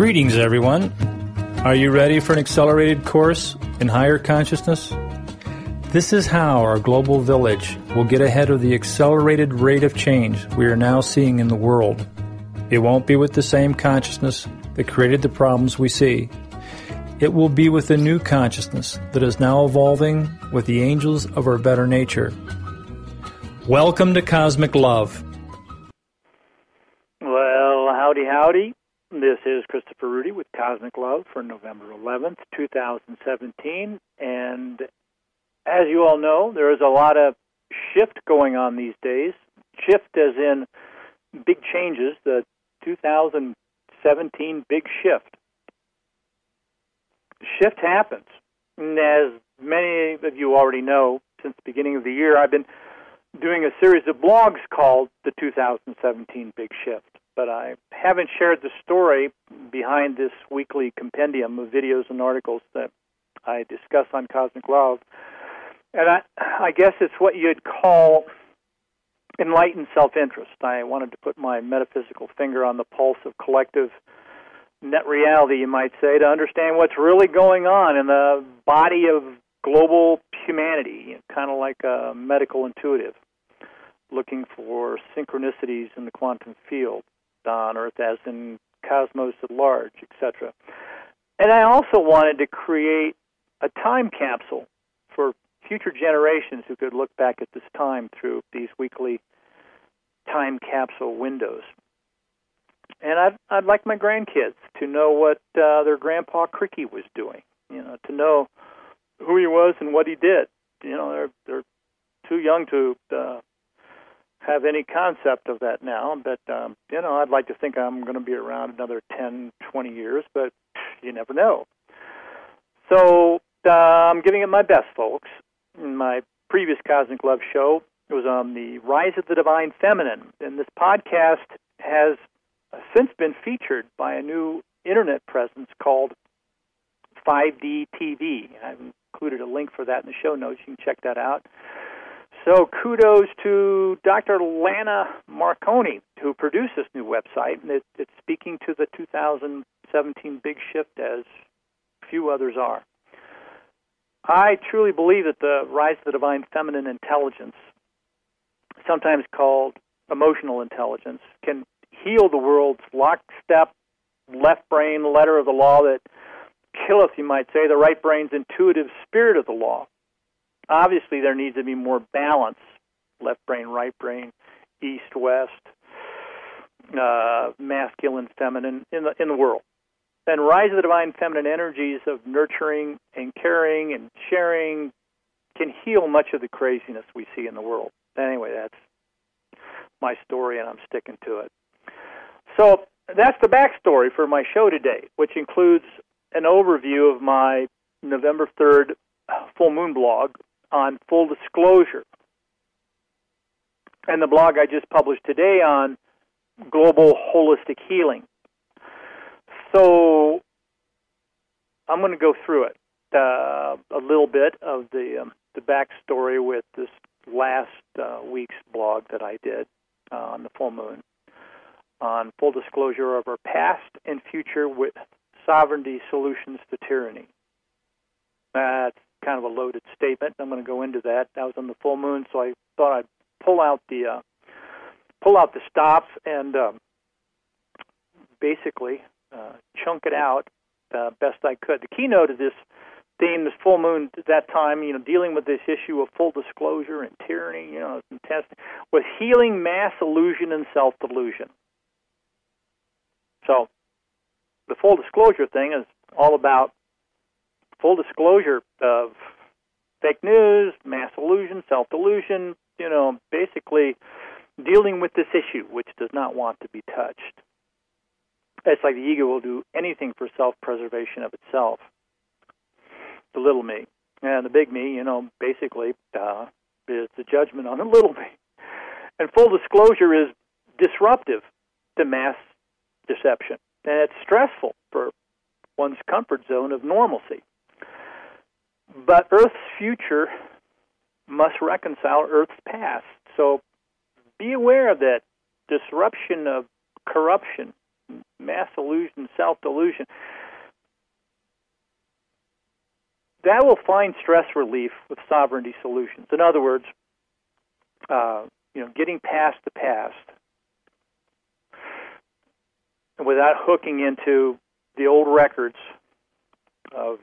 Greetings, everyone. Are you ready for an accelerated course in higher consciousness? This is how our global village will get ahead of the accelerated rate of change we are now seeing in the world. It won't be with the same consciousness that created the problems we see. It will be with a new consciousness that is now evolving with the angels of our better nature. Welcome to Cosmic Love. Well, howdy, howdy. This is Christopher Rudy with Cosmic Love for November 11th, 2017. And as you all know, there is a lot of shift going on these days. Shift as in big changes, the 2017 big shift. Shift happens. And as many of you already know, since the beginning of the year, I've been doing a series of blogs called the 2017 Big Shift. But I haven't shared the story behind this weekly compendium of videos and articles that I discuss on Cosmic Love. And I guess it's what you'd call enlightened self-interest. I wanted to put my metaphysical finger on the pulse of collective net reality, you might say, to understand what's really going on in the body of global humanity, kind of like a medical intuitive, looking for synchronicities in the quantum field on Earth as in cosmos at large, etc. And I also wanted to create a time capsule for future generations who could look back at this time through these weekly time capsule windows. And I'd like my grandkids to know what their grandpa Cricky was doing, to know who he was and what he did. They're too young to have any concept of that now, but, I'd like to think I'm going to be around another 10, 20 years, but you never know. So I'm giving it my best, folks. In my previous Cosmic Love show, it was on the Rise of the Divine Feminine, and this podcast has since been featured by a new internet presence called 5D TV. I've included a link for that in the show notes. You can check that out. So kudos to Dr. Lana Marconi, who produced this new website, and it's speaking to the 2017 Big Shift as few others are. I truly believe that the rise of the divine feminine intelligence, sometimes called emotional intelligence, can heal the world's lockstep left brain letter of the law that killeth, you might say, the right brain's intuitive spirit of the law. Obviously, there needs to be more balance, left brain, right brain, east, west, masculine, feminine in the world. And rise of the divine feminine energies of nurturing and caring and sharing can heal much of the craziness we see in the world. Anyway, that's my story, and I'm sticking to it. So that's the backstory for my show today, which includes an overview of my November 3rd full moon blog on full disclosure, and the blog I just published today on global holistic healing. So I'm going to go through it a little bit of the backstory with this last week's blog that I did on the full moon on full disclosure of our past and future with sovereignty solutions to tyranny. That's kind of a loaded statement. I'm going to go into that. That was on the full moon, so I thought I'd pull out the stops and basically chunk it out best I could. The keynote of this theme, this full moon at that time, dealing with this issue of full disclosure and tyranny, it's intense, was healing mass illusion and self-delusion. So the full disclosure thing is all about full disclosure of fake news, mass illusion, self-delusion, basically dealing with this issue, which does not want to be touched. It's like the ego will do anything for self-preservation of itself. The little me. And the big me, basically is the judgment on the little me. And full disclosure is disruptive to mass deception. And it's stressful for one's comfort zone of normalcy. But Earth's future must reconcile Earth's past. So be aware of that disruption of corruption, mass illusion, self-delusion, that will find stress relief with sovereignty solutions. In other words, getting past the past without hooking into the old records of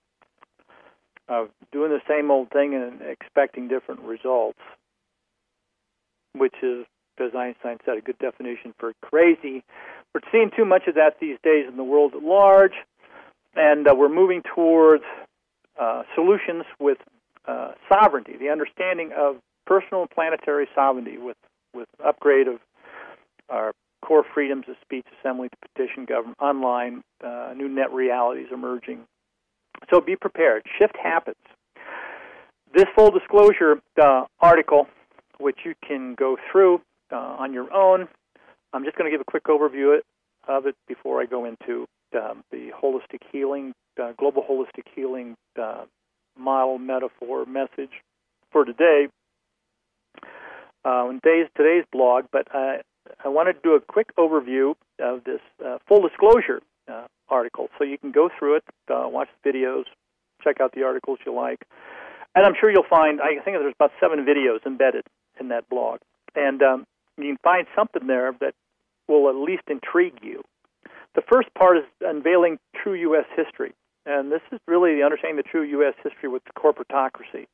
doing the same old thing and expecting different results, which is, as Einstein said, a good definition for crazy. We're seeing too much of that these days in the world at large, and we're moving towards solutions with sovereignty, the understanding of personal and planetary sovereignty with upgrade of our core freedoms of speech, assembly, to petition, government, online, new net realities emerging. So be prepared. Shift happens. This full disclosure article, which you can go through on your own, I'm just going to give a quick overview of it before I go into the holistic healing, global holistic healing model, metaphor, message for today. In today's blog, but I wanted to do a quick overview of this full disclosure article, so you can go through it, watch the videos, check out the articles you like, and I'm sure you'll find, I think there's about 7 videos embedded in that blog, and you can find something there that will at least intrigue you. The first part is unveiling true U.S. history, and this is really the understanding the true U.S. history with the corporatocracy.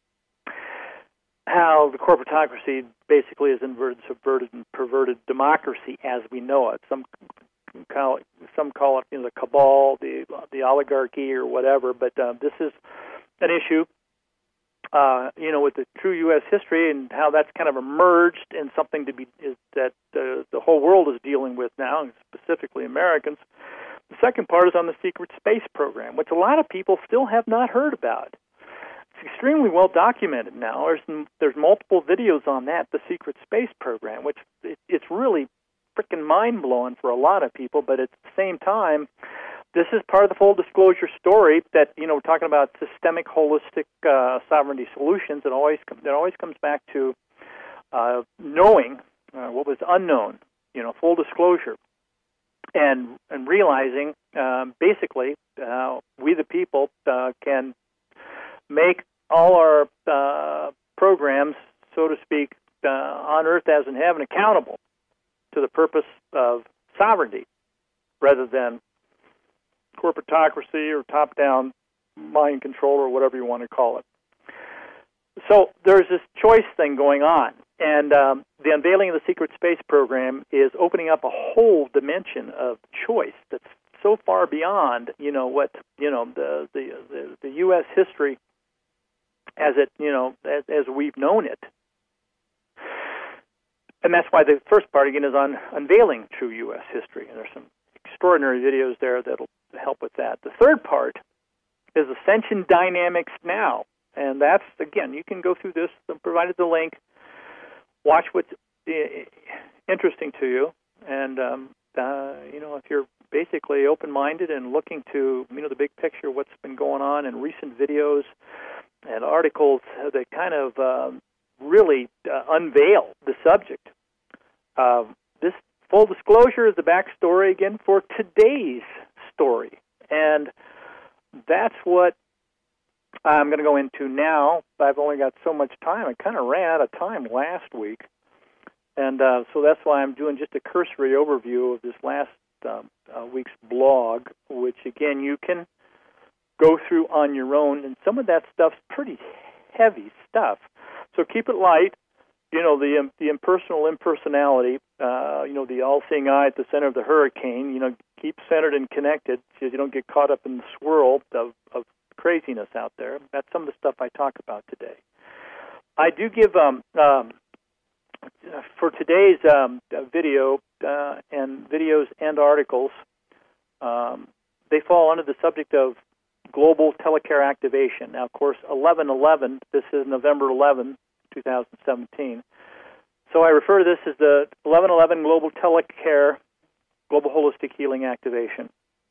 How the corporatocracy basically is inverted, subverted, and perverted democracy as we know it. Some call it the cabal, the oligarchy, or whatever. But this is an issue, with the true U.S. history and how that's kind of emerged in something that the whole world is dealing with now, and specifically Americans. The second part is on the secret space program, which a lot of people still have not heard about. It's extremely well documented now. There's multiple videos on that, the secret space program, which it's really freaking mind-blowing for a lot of people, but at the same time, this is part of the full disclosure story that, we're talking about systemic, holistic sovereignty solutions. It always comes back to knowing what was unknown, full disclosure, and realizing basically we the people can make all our programs, so to speak, on earth as in heaven, accountable to the purpose of sovereignty rather than corporatocracy or top-down mind control or whatever you want to call it. So there's this choice thing going on, and the unveiling of the secret space program is opening up a whole dimension of choice that's so far beyond, what the U.S. history as it, as we've known it. And that's why the first part, again, is on unveiling true U.S. history. And there's some extraordinary videos there that'll help with that. The third part is Ascension Dynamics Now. And that's, again, you can go through this, I've provided the link, watch what's interesting to you, and, if you're basically open-minded and looking to, the big picture, what's been going on in recent videos and articles that kind of really unveil the subject. This full disclosure is the backstory, again, for today's story. And that's what I'm going to go into now. I've only got so much time. I kind of ran out of time last week. And so that's why I'm doing just a cursory overview of this last week's blog, which, again, you can go through on your own. And some of that stuff's pretty heavy stuff. So keep it light. The impersonal impersonality, the all-seeing eye at the center of the hurricane, keep centered and connected so you don't get caught up in the swirl of craziness out there. That's some of the stuff I talk about today. I do give, for today's video and videos and articles, they fall under the subject of global telecare activation. Now, of course, 11/11, this is November 11, 2017. So I refer to this as the 11/11 Global Telecare, Global Holistic Healing Activation.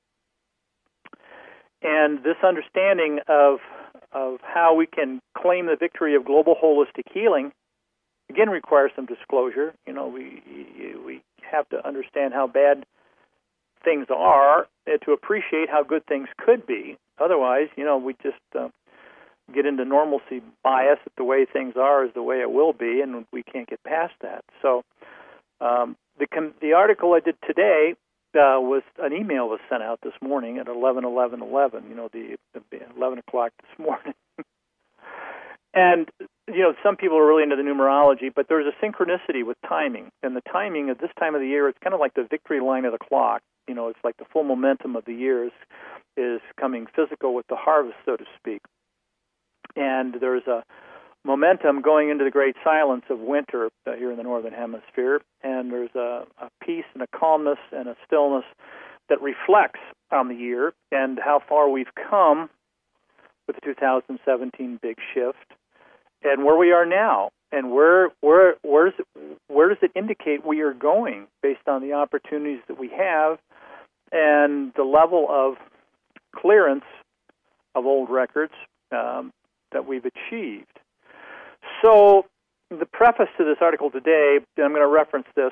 And this understanding of how we can claim the victory of global holistic healing, again, requires some disclosure. We have to understand how bad things are and to appreciate how good things could be. Otherwise, we just get into normalcy bias that the way things are is the way it will be, and we can't get past that. So the article I did today was an email was sent out this morning at 11:11:11. The 11 o'clock this morning. And some people are really into the numerology, but there's a synchronicity with timing, and the timing at this time of the year, it's kind of like the victory line of the clock. It's like the full momentum of the year is coming physical with the harvest, so to speak. And there's a momentum going into the great silence of winter here in the Northern Hemisphere, and there's a peace and a calmness and a stillness that reflects on the year and how far we've come with the 2017 big shift, and where we are now, and where does it indicate we are going based on the opportunities that we have and the level of clearance of old records that we've achieved. So the preface to this article today, and I'm going to reference this,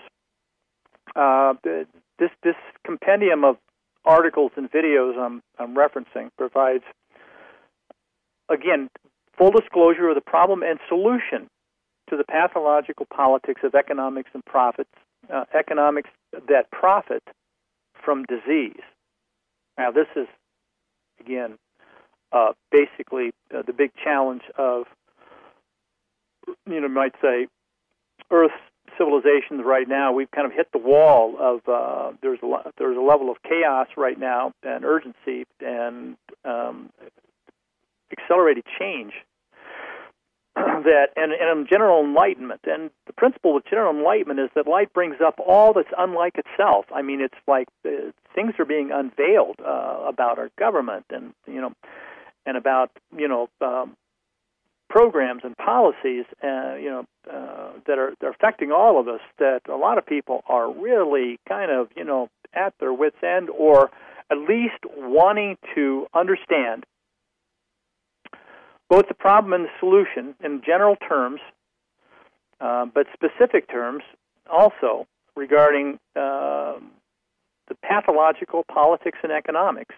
this compendium of articles and videos I'm referencing provides, again, full disclosure of the problem and solution to the pathological politics of economics and profits, economics that profit from disease. Now, this is, again, basically the big challenge of, might say, Earth's civilizations right now. We've kind of hit the wall of there's a level of chaos right now and urgency and accelerated change and general enlightenment. And the principle with general enlightenment is that light brings up all that's unlike itself. I mean, it's like things are being unveiled about our government and about programs and policies that are affecting all of us, that a lot of people are really kind of at their wits' end, or at least wanting to understand both the problem and the solution in general terms, but specific terms also regarding the pathological politics and economics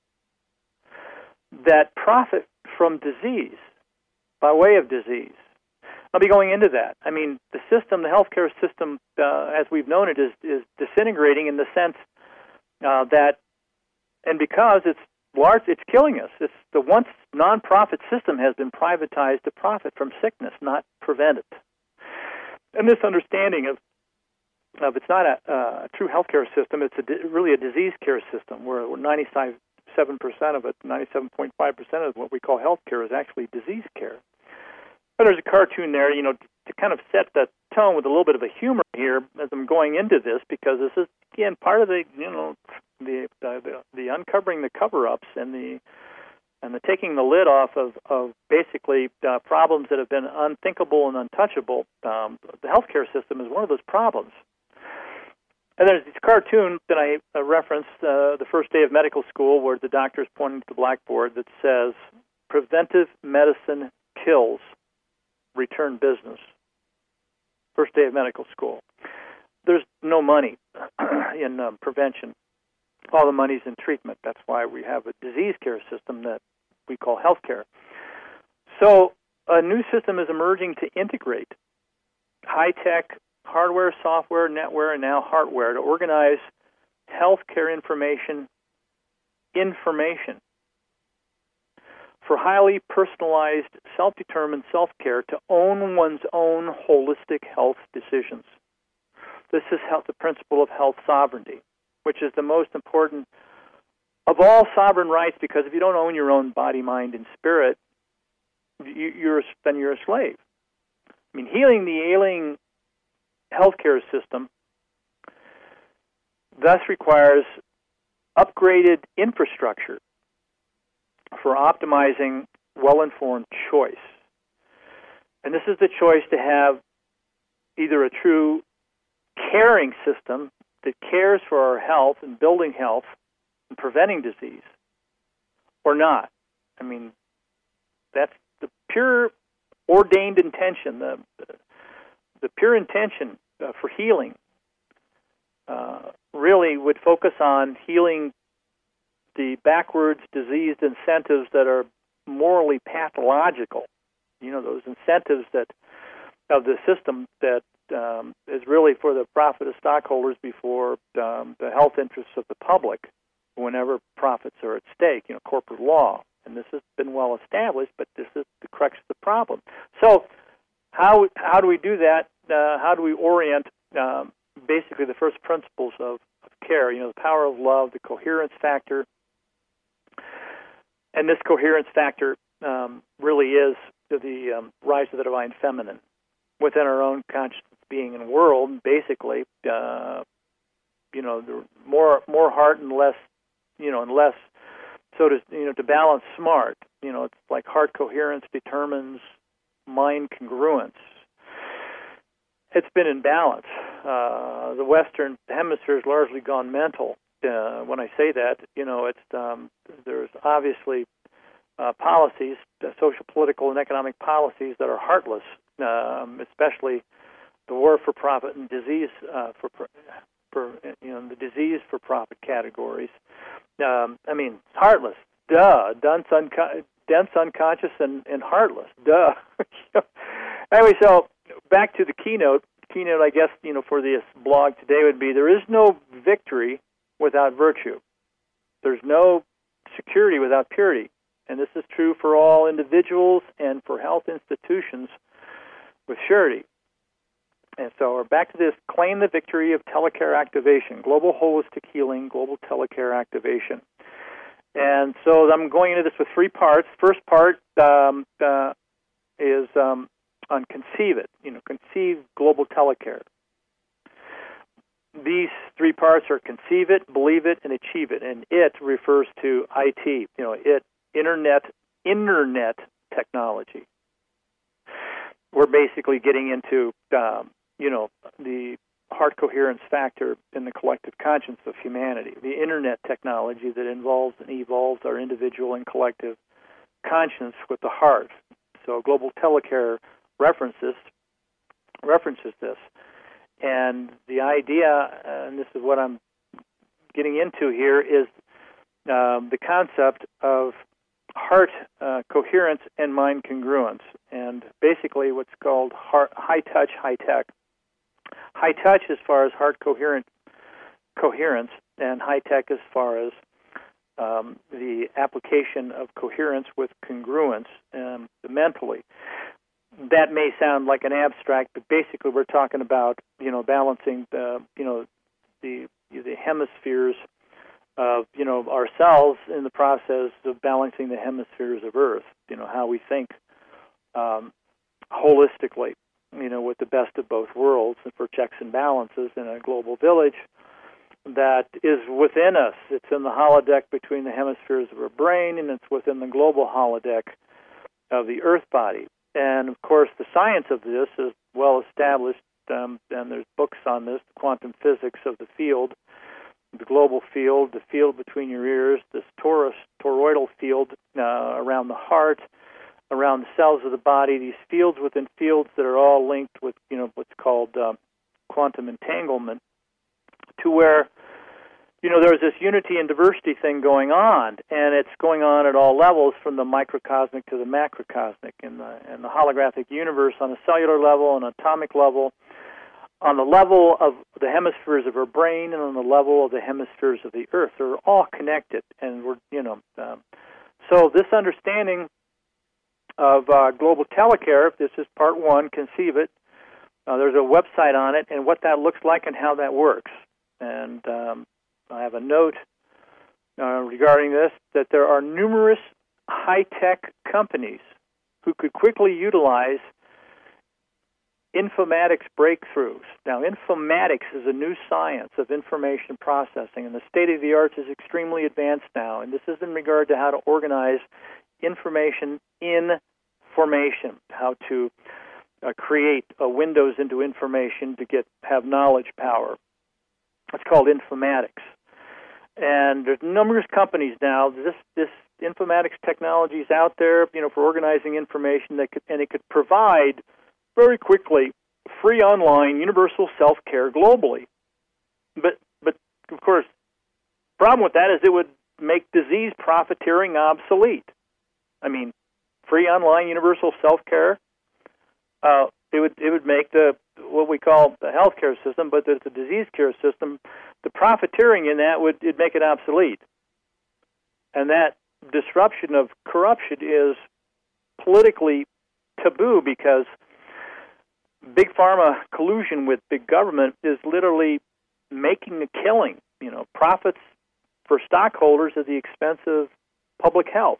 that profit from disease, by way of disease. I'll be going into that. I mean, the healthcare system, as we've known it, is disintegrating in the sense that, and because it's killing us. It's the once nonprofit system has been privatized to profit from sickness, not prevent it. And this understanding of it's not a true healthcare system. It's really a disease care system where 97% of it, 97.5% of what we call healthcare is actually disease care. But there's a cartoon there, to kind of set the tone with a little bit of a humor here as I'm going into this, because this is, again, part of the uncovering the cover-ups and the taking the lid off of basically problems that have been unthinkable and untouchable. The healthcare system is one of those problems. And there's this cartoon that I referenced the first day of medical school, where the doctor's pointing to the blackboard that says, "Preventive medicine kills, return business." First day of medical school. There's no money in prevention. All the money's in treatment. That's why we have a disease care system that we call healthcare. So a new system is emerging to integrate high-tech hardware, software, netware, and now hardware to organize healthcare information for highly personalized, self-determined self-care to own one's own holistic health decisions. This is the principle of health sovereignty, which is the most important of all sovereign rights, because if you don't own your own body, mind, and spirit, you're a slave. I mean, healing the ailing healthcare system thus requires upgraded infrastructure for optimizing well-informed choice. And this is the choice to have either a true caring system that cares for our health and building health and preventing disease, or not. I mean, that's the pure ordained intention, the pure intention for healing really would focus on healing the backwards diseased incentives that are morally pathological. Those incentives that of the system that is really for the profit of stockholders before the health interests of the public whenever profits are at stake, corporate law. And this has been well established, but this is the crux of the problem. So how do we do that? How do we orient basically the first principles of care, the power of love, the coherence factor? And this coherence factor really is the rise of the divine feminine within our own conscious being and world. Basically, the more heart and less, so to balance smart. It's like heart coherence determines mind congruence. It's been in balance. The Western Hemisphere has largely gone mental. When I say that, it's there's obviously policies, social, political, and economic policies that are heartless, especially the war for profit and disease the disease for profit categories. Heartless, duh. Dense, unconscious, and heartless, duh. Anyway, so back to the keynote. Keynote, I guess, for this blog today would be: there is no victory without virtue. There's no security without purity. And this is true for all individuals and for health institutions with surety. And so we're back to this: claim the victory of telecare activation, global holistic healing, global telecare activation. And so I'm going into this with three parts. First part is on conceive it, conceive global telecare. These three parts are conceive it, believe it, and achieve it. And it refers to IT, internet technology. We're basically getting into, the heart coherence factor in the collective conscience of humanity, the internet technology that involves and evolves our individual and collective conscience with the heart. So global telecare references this. And the idea, and this is what I'm getting into here, is the concept of heart coherence and mind congruence, and basically what's called high touch, high tech. High touch as far as heart coherence, and high tech as far as the application of coherence with congruence mentally. That may sound like an abstract, but basically we're talking about balancing the hemispheres of ourselves in the process of balancing the hemispheres of Earth. How we think holistically, with the best of both worlds, and for checks and balances in a global village that is within us. It's in the holodeck between the hemispheres of our brain, and it's within the global holodeck of the Earth body. And, of course, the science of this is well established, and there's books on this, the quantum physics of the field, the global field, the field between your ears, this toroidal field around the heart, around the cells of the body, these fields within fields that are all linked with, what's called quantum entanglement, to where, there's this unity and diversity thing going on, and it's going on at all levels, from the microcosmic to the macrocosmic, in the holographic universe, on a cellular level, on an atomic level, on the level of the hemispheres of our brain, and on the level of the hemispheres of the Earth. They're all connected, and we're, so this understanding of global telecare, this is part one, conceive it. There's a website on it, and what that looks like and how that works. And I have a note regarding this, that there are numerous high-tech companies who could quickly utilize informatics breakthroughs. Now, informatics is a new science of information processing, and the state-of-the-art is extremely advanced now. And this is in regard to how to organize information in formation, how to create windows into information to have knowledge power. It's called informatics. And there's numerous companies now. This informatics technology is out there, for organizing information and it could provide very quickly free online universal self-care globally. But of course, problem with that is it would make disease profiteering obsolete. I mean, free online universal self-care, it would make what we call the healthcare system, but the disease care system, the profiteering in that it'd make it obsolete. And that disruption of corruption is politically taboo because big pharma collusion with big government is literally making a killing, profits for stockholders at the expense of public health.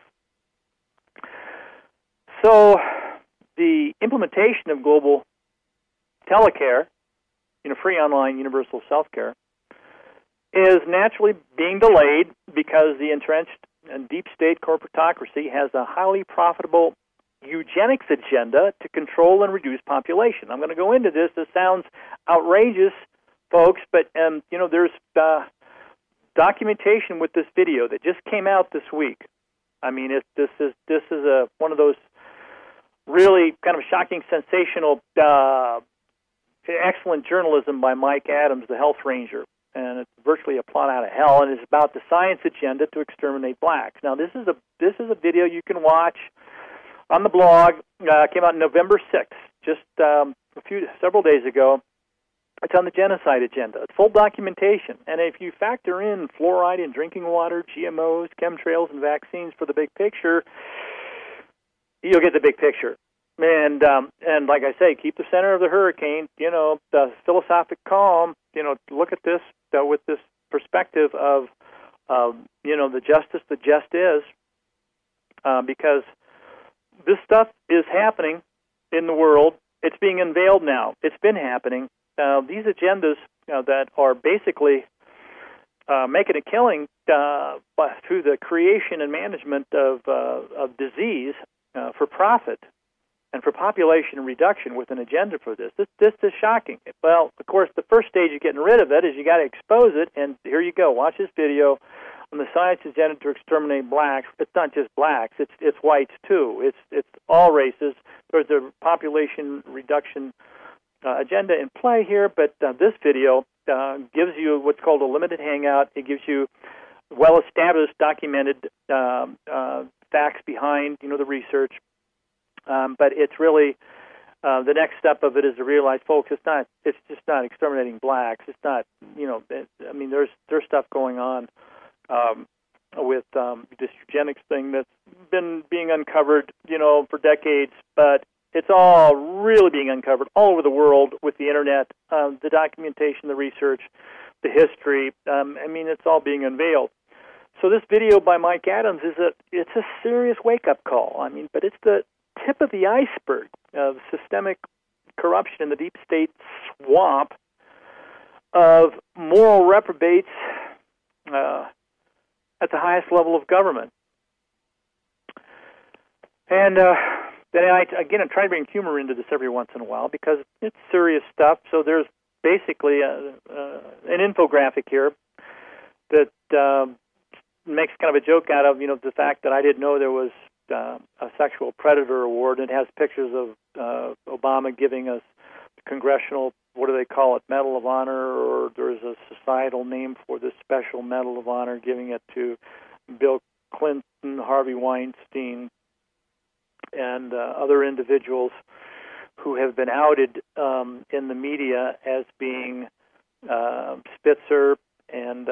So the implementation of global telecare, free online universal self-care, is naturally being delayed because the entrenched and deep state corporatocracy has a highly profitable eugenics agenda to control and reduce population. I'm going to go into this. This sounds outrageous, folks, but there's documentation with this video that just came out this week. I mean, this is one of those really kind of shocking, sensational, excellent journalism by Mike Adams, the Health Ranger, and it's virtually a plot out of hell, and it's about the science agenda to exterminate blacks. Now, this is a video you can watch on the blog. Came out November 6th, just several days ago. It's on the genocide agenda. It's full documentation, and if you factor in fluoride in drinking water, GMOs, chemtrails, and vaccines for the big picture, you'll get the big picture. And like I say, keep the center of the hurricane. The philosophic calm. Look at this with this perspective of the justice that just is, because this stuff is happening in the world. It's being unveiled now. It's been happening. These agendas that are basically making a killing through the creation and management of disease for profit and for population reduction with an agenda for this. This is shocking. Well, of course, the first stage of getting rid of it is you got to expose it, and here you go. Watch this video on the science agenda to exterminate blacks. It's not just blacks. It's whites, too. It's all races. There's a population reduction agenda in play here, but this video gives you what's called a limited hangout. It gives you well-established, documented facts behind, the research. But it's really the next step of it is to realize, folks, it's just not exterminating blacks. It's not, there's stuff going on with this eugenics thing that's been being uncovered, for decades, but it's all really being uncovered all over the world with the internet, the documentation, the research, the history. It's all being unveiled. So this video by Mike Adams it's a serious wake-up call. But it's the tip of the iceberg of systemic corruption in the deep state swamp of moral reprobates at the highest level of government. And then I'm trying to bring humor into this every once in a while because it's serious stuff. So there's basically an infographic here that makes kind of a joke out of, the fact that I didn't know there was a sexual predator award. It has pictures of Obama giving us the congressional, what do they call it, Medal of Honor, or there's a societal name for this special Medal of Honor, giving it to Bill Clinton, Harvey Weinstein, and other individuals who have been outed in the media as being Spitzer and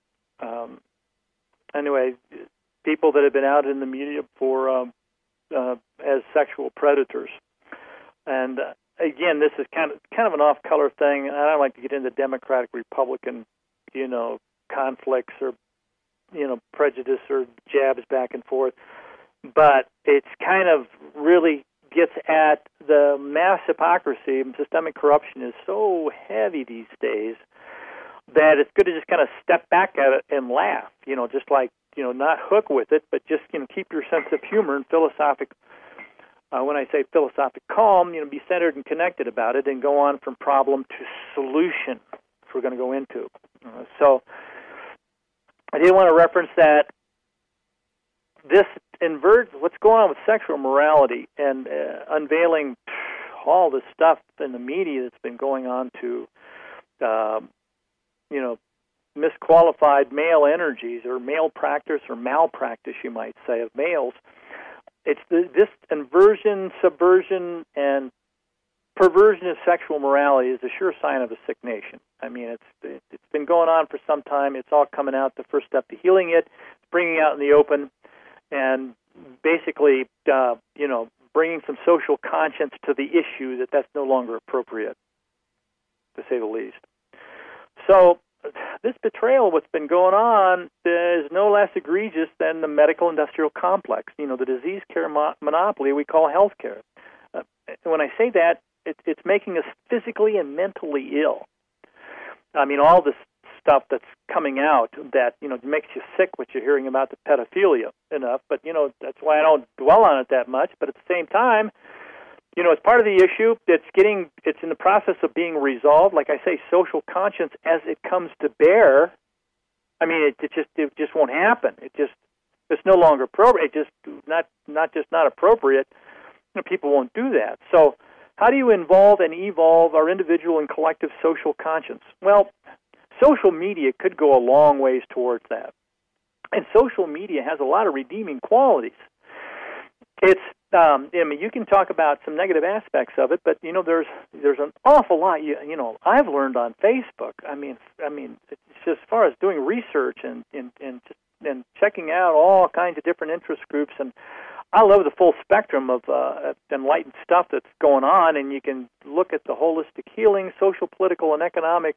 anyway, people that have been outed in the media for as sexual predators. And again, this is kind of an off-color thing. I don't like to get into Democratic, Republican, conflicts or prejudice or jabs back and forth. But it's kind of really gets at the mass hypocrisy and systemic corruption is so heavy these days that it's good to just kind of step back at it and laugh, just like, not hook with it, but just, keep your sense of humor and philosophic, when I say philosophic calm, be centered and connected about it and go on from problem to solution, which we're going to go into. So I did want to reference that this inverts what's going on with sexual morality and unveiling all this stuff in the media that's been going on to, misqualified male energies or male practice or malpractice, you might say, of males. It's this inversion, subversion, and perversion of sexual morality is a sure sign of a sick nation. I mean, it's been going on for some time. It's all coming out. The first step to healing it, bringing it out in the open, and basically, bringing some social conscience to the issue that's no longer appropriate, to say the least. So this betrayal, what's been going on, is no less egregious than the medical-industrial complex, the disease care monopoly we call healthcare. When I say that, it's making us physically and mentally ill. I mean, all this stuff that's coming out that, makes you sick, what you're hearing about the pedophilia enough, but, that's why I don't dwell on it that much. But at the same time, it's part of the issue. It's in the process of being resolved. Like I say, social conscience as it comes to bear. I mean, it just won't happen. It's no longer appropriate. It's just not appropriate. People won't do that. So how do you involve and evolve our individual and collective social conscience? Well, social media could go a long ways towards that. And social media has a lot of redeeming qualities. It's, you can talk about some negative aspects of it, but, there's an awful lot, I've learned on Facebook. I mean, it's just as far as doing research and checking out all kinds of different interest groups, and I love the full spectrum of enlightened stuff that's going on, and you can look at the holistic healing, social, political, and economic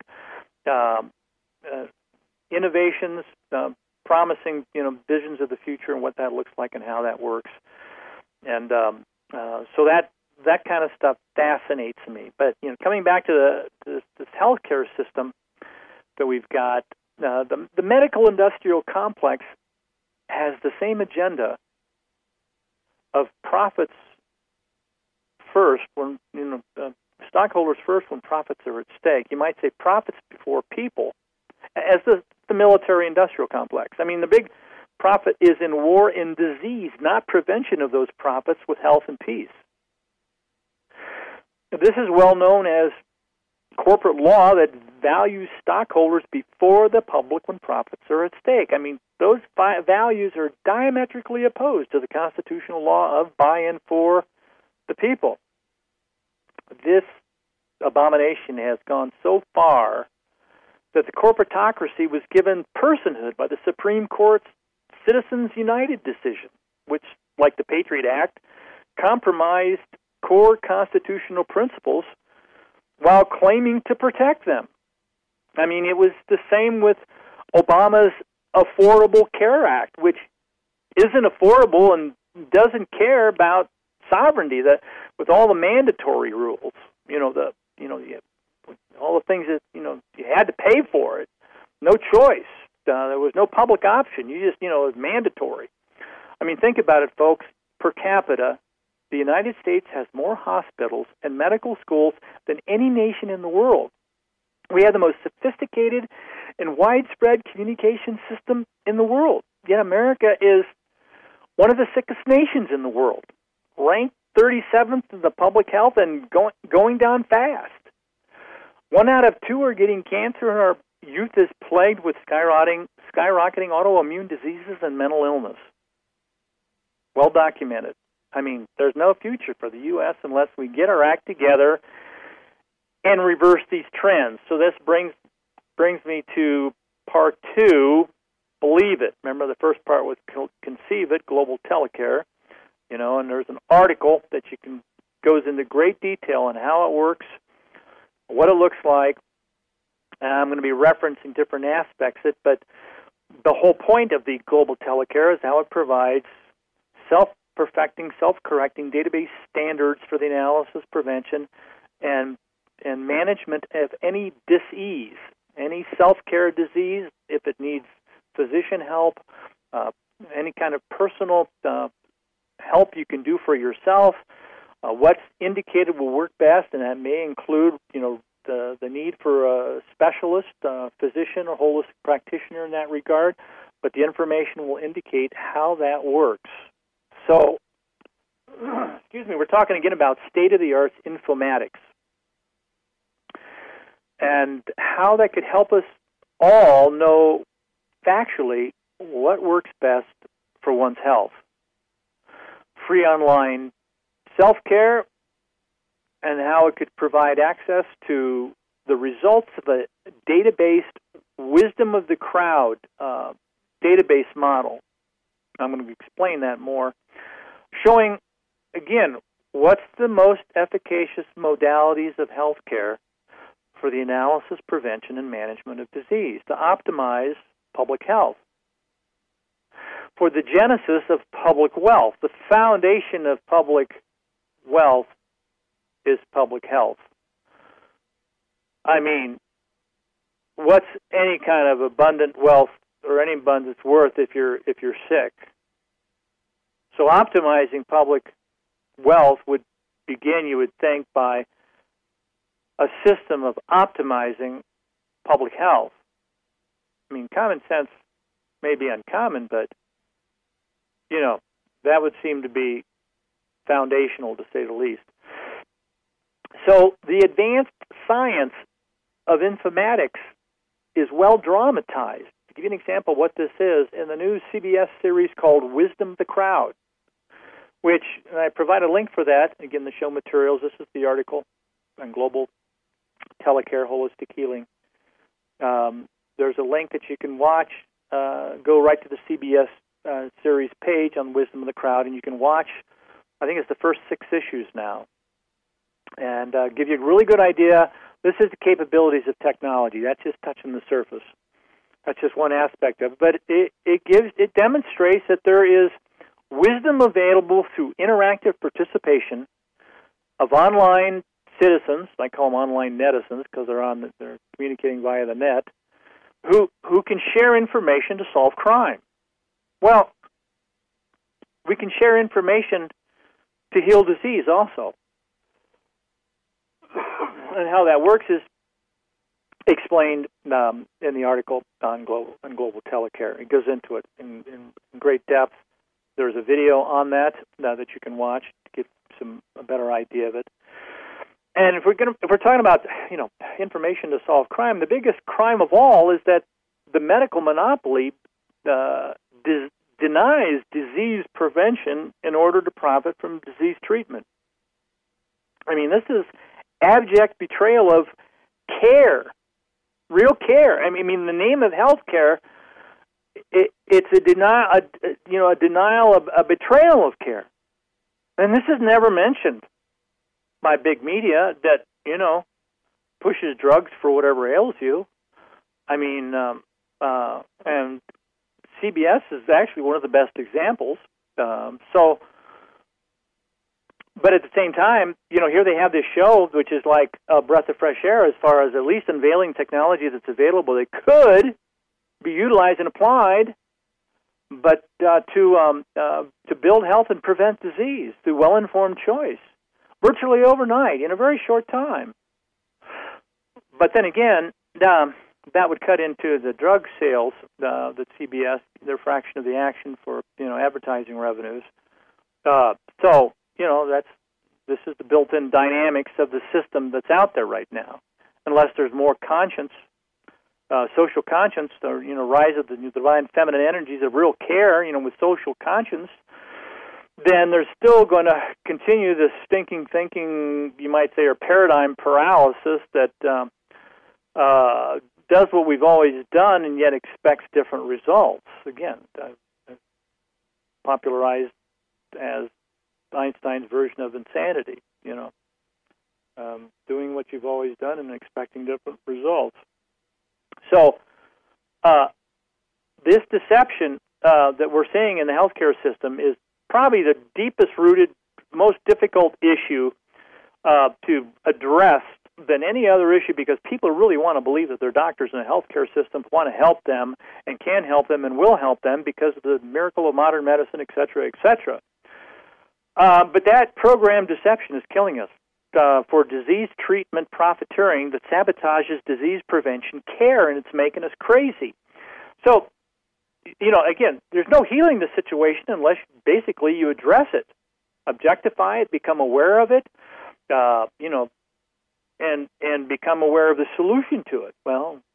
innovations, promising, visions of the future and what that looks like and how that works. And so that kind of stuff fascinates me. But, coming back to this healthcare system that we've got, the medical-industrial complex has the same agenda of profits first, when stockholders first when profits are at stake. You might say profits before people, as the military-industrial complex. I mean, the big profit is in war and disease, not prevention of those profits with health and peace. This is well known as corporate law that values stockholders before the public when profits are at stake. I mean, those values are diametrically opposed to the constitutional law of buy-in for the people. This abomination has gone so far that the corporatocracy was given personhood by the Supreme Court's Citizens United decision, which, like the Patriot Act, compromised core constitutional principles while claiming to protect them. I mean, it was the same with Obama's Affordable Care Act, which isn't affordable and doesn't care about sovereignty. That with all the mandatory rules, all the things that you had to pay for it, no choice. There was no public option. You just, it was mandatory. I mean, think about it, folks. Per capita, the United States has more hospitals and medical schools than any nation in the world. We have the most sophisticated and widespread communication system in the world. Yet America is one of the sickest nations in the world, ranked 37th in the public health and going down fast. 1 out of 2 are getting cancer, and our youth is plagued with skyrocketing autoimmune diseases and mental illness. Well documented. I mean, there's no future for the U.S. unless we get our act together and reverse these trends. So this brings me to part 2, Believe It. Remember, the first part was Conceive It, Global Telecare. And there's an article that goes into great detail on how it works, what it looks like. I'm going to be referencing different aspects of it, but the whole point of the Global Telecare is how it provides self-perfecting, self-correcting database standards for the analysis, prevention, and management of any disease, any self-care disease, if it needs physician help, any kind of personal help you can do for yourself, what's indicated will work best, and that may include, the need for a specialist, physician, or holistic practitioner in that regard, but the information will indicate how that works. So, we're talking again about state-of-the-art informatics and how that could help us all know factually what works best for one's health. Free online self-care and how it could provide access to the results of a database wisdom of the crowd database model. I'm going to explain that more, showing, again, what's the most efficacious modalities of healthcare for the analysis, prevention, and management of disease to optimize public health. For the genesis of public wealth, the foundation of public wealth is public health. I mean, what's any kind of abundant wealth or any abundance worth if you're sick? So optimizing public wealth would begin, you would think, by a system of optimizing public health. I mean, common sense may be uncommon, but, you know, that would seem to be foundational, to say the least. So the advanced science of informatics is well dramatized. To give you an example of what this is, in the new CBS series called Wisdom of the Crowd, which, and I provide a link for that, again, the show materials. This is the article on Global Telecare Holistic Healing. There's a link that you can watch. Go right to the CBS series page on Wisdom of the Crowd, and you can watch, I think it's the first 6 issues now, and give you a really good idea. This is the capabilities of technology. That's just touching the surface. That's just one aspect of it. But it demonstrates that there is wisdom available through interactive participation of online citizens. I call them online netizens because they're communicating via the net, who can share information to solve crime. Well, we can share information to heal disease also. And how that works is explained in the article on Global Telecare. It goes into it in great depth. There's a video on that that you can watch to get a better idea of it. And if we're talking about, you know, information to solve crime, the biggest crime of all is that the medical monopoly denies disease prevention in order to profit from disease treatment. I mean, this is abject betrayal of care, real care. I mean, the name of health care, it's a denial, a betrayal of care. And this is never mentioned by big media that, you know, pushes drugs for whatever ails you. I mean, and CBS is actually one of the best examples. But at the same time, you know, here they have this show, which is like a breath of fresh air as far as at least unveiling technology that's available that could be utilized and applied, but to build health and prevent disease through well-informed choice, virtually overnight in a very short time. But then again, that would cut into the drug sales that CBS, their fraction of the action for, you know, advertising revenues. So, you know, this is the built-in dynamics of the system that's out there right now. Unless there's more conscience, social conscience, or, you know, rise of the divine feminine energies of real care, you know, with social conscience, then there's still going to continue this stinking thinking, you might say, or paradigm paralysis that does what we've always done and yet expects different results. Again, popularized as Einstein's version of insanity, you know, doing what you've always done and expecting different results. So this deception that we're seeing in the healthcare system is probably the deepest-rooted, most difficult issue to address than any other issue, because people really want to believe that their doctors in the healthcare system want to help them and can help them and will help them because of the miracle of modern medicine, et cetera, et cetera. But that program deception is killing us for disease treatment profiteering that sabotages disease prevention care, and it's making us crazy. So, you know, again, there's no healing the situation unless basically you address it, objectify it, become aware of it, you know, and become aware of the solution to it. Well, the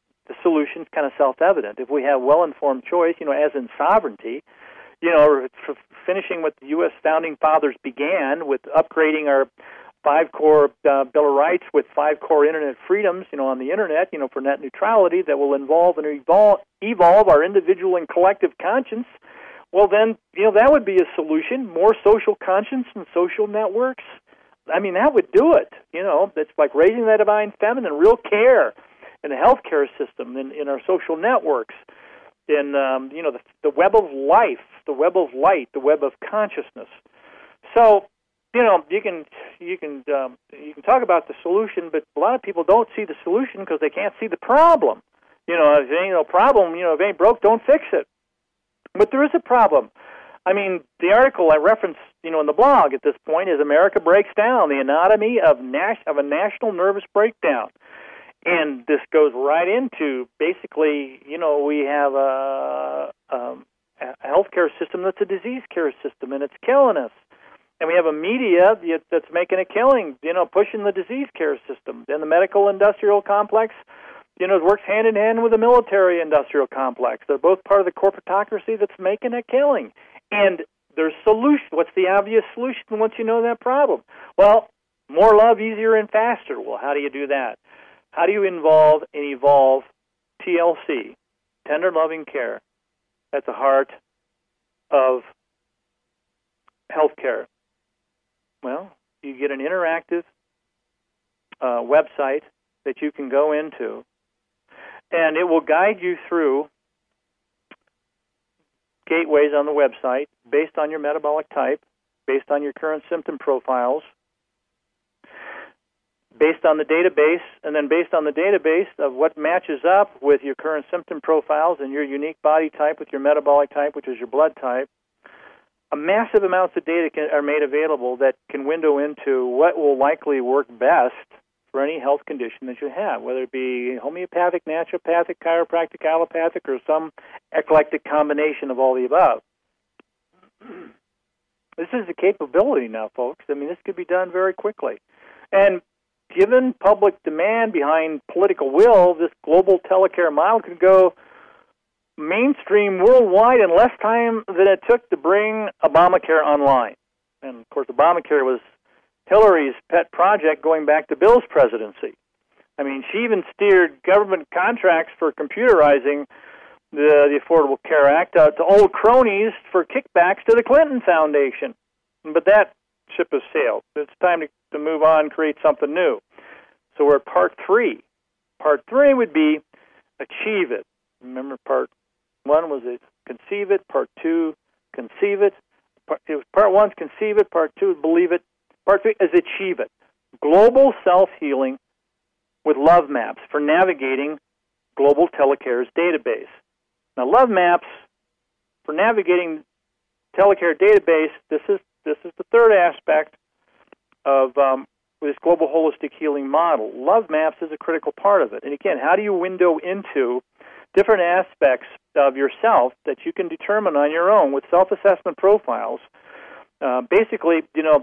solution's kind of self-evident. If we have well-informed choice, as in sovereignty, finishing what the U.S. founding fathers began with upgrading our 5 core Bill of Rights with 5 core Internet freedoms, on the Internet, for net neutrality that will involve and evolve our individual and collective conscience, well then, that would be a solution. More social conscience and social networks. I mean, that would do it. That's like raising that divine feminine, real care in the healthcare system, in our social networks, in the web of life, the web of light, the web of consciousness. So, you can talk about the solution, but a lot of people don't see the solution because they can't see the problem. If there ain't no problem, if it ain't broke, don't fix it. But there is a problem. I mean, the article I referenced, in the blog at this point is America Breaks Down, the Anatomy of a National Nervous Breakdown. And this goes right into, basically, we have a healthcare system that's a disease care system, and it's killing us. And we have a media that's making a killing, pushing the disease care system. And the medical industrial complex, works hand in hand with the military industrial complex. They're both part of the corporatocracy that's making a killing. And there's solution. What's the obvious solution once you know that problem? Well, more love, easier and faster. Well, how do you do that? How do you involve and evolve TLC, tender loving care, at the heart of healthcare? Well, you get an interactive website that you can go into, and it will guide you through gateways on the website based on your metabolic type, based on your current symptom profiles, based on the database, and then based on the database of what matches up with your current symptom profiles and your unique body type with your metabolic type, which is your blood type. A massive amounts of data are made available that can window into what will likely work best for any health condition that you have, whether it be homeopathic, naturopathic, chiropractic, allopathic, or some eclectic combination of all the above. This is a capability now, folks. I mean, this could be done very quickly. And given public demand behind political will, this global telecare model could go mainstream worldwide in less time than it took to bring Obamacare online. And, of course, Obamacare was Hillary's pet project going back to Bill's presidency. I mean, she even steered government contracts for computerizing the Affordable Care Act to old cronies for kickbacks to the Clinton Foundation. But that ship has sailed. It's time to move on, create something new. So we're at part 3. Part 3 would be achieve it. Remember, part 1 was conceive it. Part 2, conceive it. Part 1 is conceive it. Part 2 is believe it. Part 3 is achieve it. Global self-healing with love maps for navigating Global Telecare's database. Now, love maps for navigating Telecare database, this is the third aspect of this global holistic healing model. Love maps is a critical part of it. And again, how do you window into different aspects of yourself that you can determine on your own with self-assessment profiles? Basically,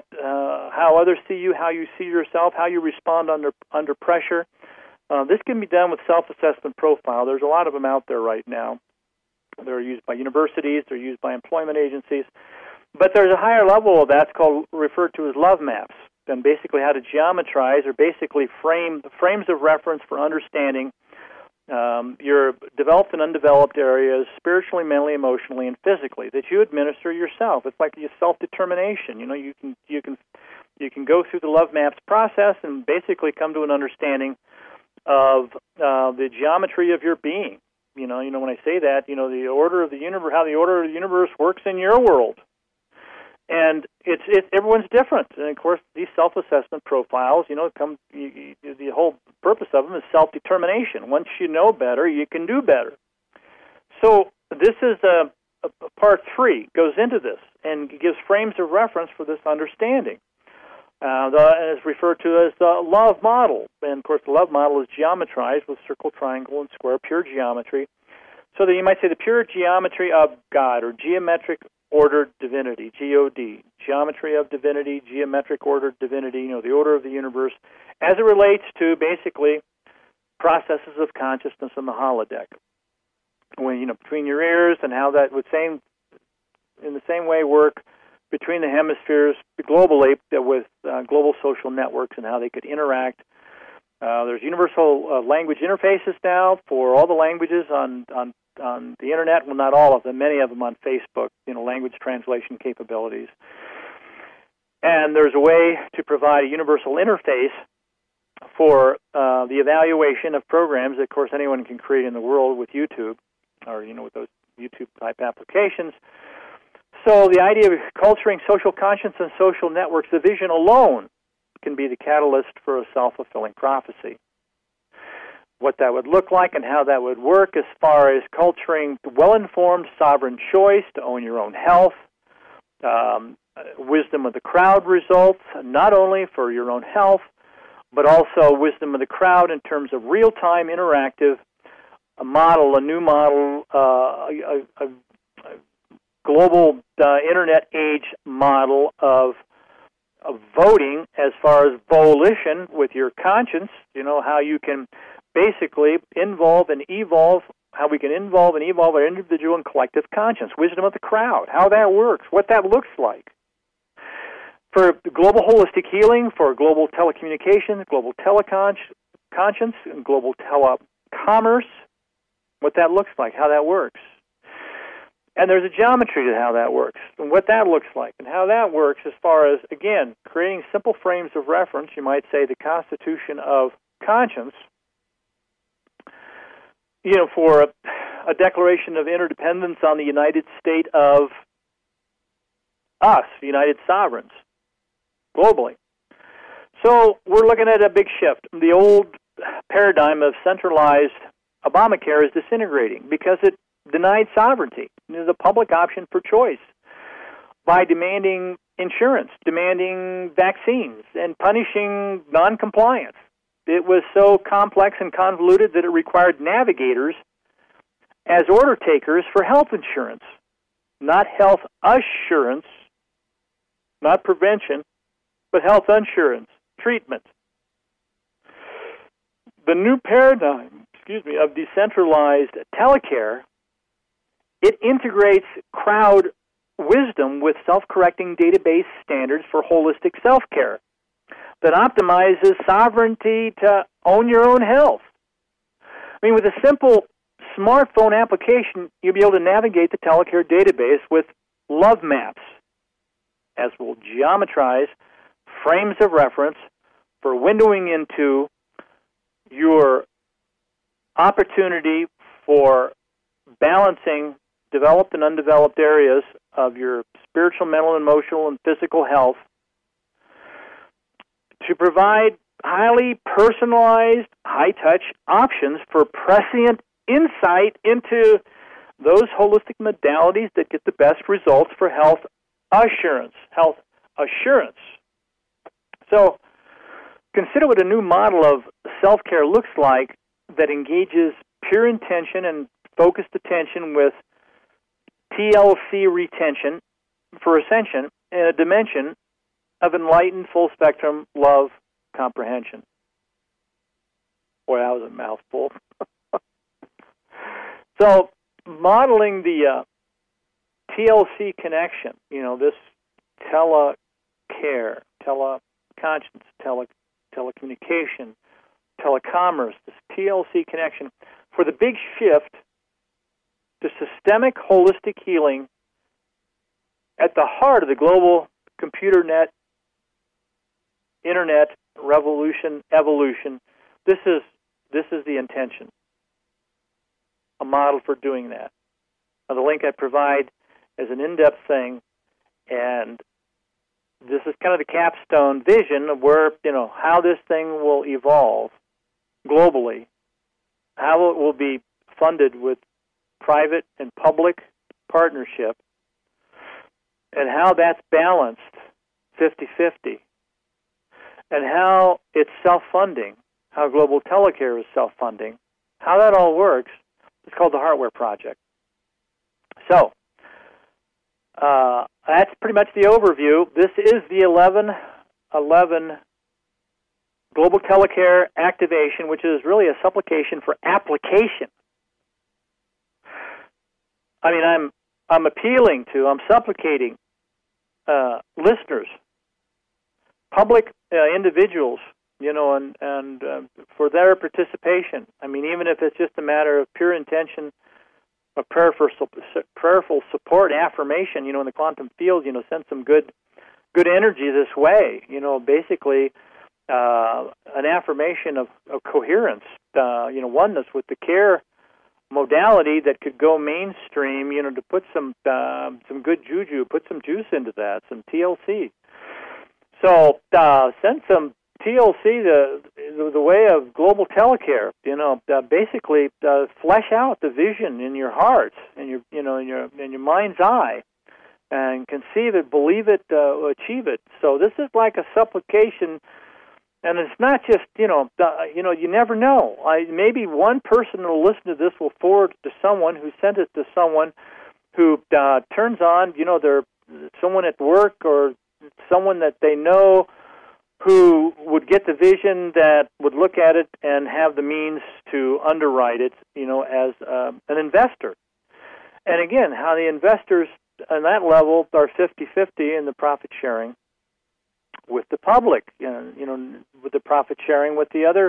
how others see you, how you see yourself, how you respond under pressure. This can be done with self-assessment profile. There's a lot of them out there right now. They're used by universities. They're used by employment agencies. But there's a higher level of that's referred to as love maps, and basically how to geometrize or basically frames of reference for understanding your developed and undeveloped areas spiritually, mentally, emotionally, and physically that you administer yourself. It's like your self-determination. You can go through the love maps process and basically come to an understanding of the geometry of your being. When I say that, the order of the universe, how the order of the universe works in your world. And it's everyone's different. And of course, these self-assessment profiles, the whole purpose of them is self-determination. Once you know better, you can do better. So this is a part 3 goes into this and gives frames of reference for this understanding. And it's referred to as the love model. And of course, the love model is geometrized with circle, triangle, and square, pure geometry. So that you might say the pure geometry of God, or geometric ordered divinity, G-O-D, geometry of divinity, geometric ordered divinity, the order of the universe, as it relates to basically processes of consciousness in the holodeck. When, between your ears, and how that would in the same way work between the hemispheres globally with global social networks and how they could interact. There's universal language interfaces now for all the languages on the internet. Well, not all of them, many of them on Facebook, language translation capabilities. And there's a way to provide a universal interface for the evaluation of programs that, of course, anyone can create in the world with YouTube or, with those YouTube-type applications. So the idea of culturing social conscience and social networks, the vision alone can be the catalyst for a self-fulfilling prophecy. What that would look like and how that would work as far as culturing well-informed sovereign choice to own your own health, wisdom of the crowd results, not only for your own health, but also wisdom of the crowd in terms of real-time interactive a new model, a global internet age model of voting as far as volition with your conscience, how you can basically involve and evolve, how we can involve and evolve our individual and collective conscience, wisdom of the crowd, how that works, what that looks like. For global holistic healing, for global telecommunications, global teleconscience, and global telecommerce, what that looks like, how that works. And there's a geometry to how that works and what that looks like and how that works as far as, again, creating simple frames of reference. You might say the constitution of conscience, for a declaration of interdependence on the United State of us, United Sovereigns, globally. So we're looking at a big shift. The old paradigm of centralized Obamacare is disintegrating because it denied sovereignty, the public option for choice, by demanding insurance, demanding vaccines, and punishing noncompliance. It was so complex and convoluted that it required navigators as order takers for health insurance, not health assurance, not prevention, but health insurance, treatment. The new paradigm, of decentralized telecare, it integrates crowd wisdom with self-correcting database standards for holistic self-care that optimizes sovereignty to own your own health. I mean, with a simple smartphone application, you'll be able to navigate the telecare database with love maps, as will geometrize frames of reference for windowing into your opportunity for balancing developed and undeveloped areas of your spiritual, mental, emotional, and physical health, to provide highly personalized, high-touch options for prescient insight into those holistic modalities that get the best results for health assurance. So consider what a new model of self-care looks like that engages pure intention and focused attention with TLC retention for ascension in a dimension of enlightened full-spectrum love comprehension. Boy, that was a mouthful. So, modeling the TLC connection, this telecare, teleconscience, telecommunication, telecommerce, this TLC connection, for the big shift to systemic holistic healing at the heart of the global computer net, internet revolution, evolution. This is the intention, a model for doing that. Now, the link I provide is an in-depth thing, and this is kind of the capstone vision of where, how this thing will evolve globally, how it will be funded with private and public partnership, and how that's balanced 50-50, and how it's self-funding, how Global Telecare is self-funding, how that all works. It's called the Heartware Project. So, that's pretty much the overview. This is the 11/11 Global Telecare Activation, which is really a supplication for application. I mean, I'm supplicating listeners, public individuals, and for their participation. I mean, even if it's just a matter of pure intention, of prayerful support, affirmation, in the quantum field, send some good energy this way. Basically, an affirmation of coherence, oneness with the care modality that could go mainstream, to put some good juju, put some juice into that, some TLC. So send some TLC the way of Global Telecare. Basically flesh out the vision in your hearts, in your mind's eye, and conceive it, believe it, achieve it. So this is like a supplication. And it's not just, you never know. Maybe one person who will listen to this will forward to someone who sent it to someone who turns on, they're someone at work or someone that they know who would get the vision, that would look at it and have the means to underwrite it, as an investor. And again, how the investors on that level are 50-50 in the profit sharing with the public, with the profit sharing with the other,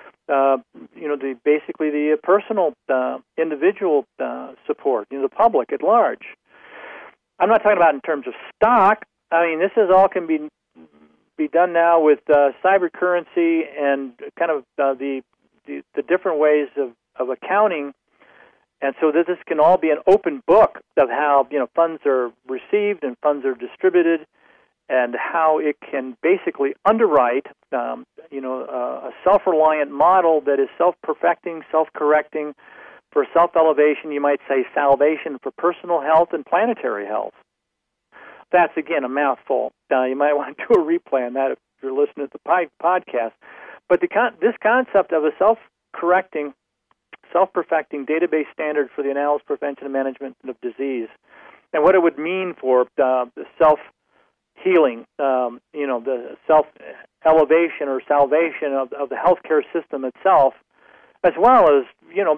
basically the personal, individual support, the public at large. I'm not talking about in terms of stock. I mean, this is all can be done now with cyber currency and kind of the different ways of accounting, and so that this can all be an open book of how funds are received and funds are distributed, and how it can basically underwrite, a self-reliant model that is self-perfecting, self-correcting, for self-elevation, you might say salvation for personal health and planetary health. That's, again, a mouthful. You might want to do a replay on that if you're listening to the podcast. But this concept of a self-correcting, self-perfecting database standard for the analysis, prevention, and management of disease, and what it would mean for the self-healing, the self-elevation or salvation of the healthcare system itself, as well as,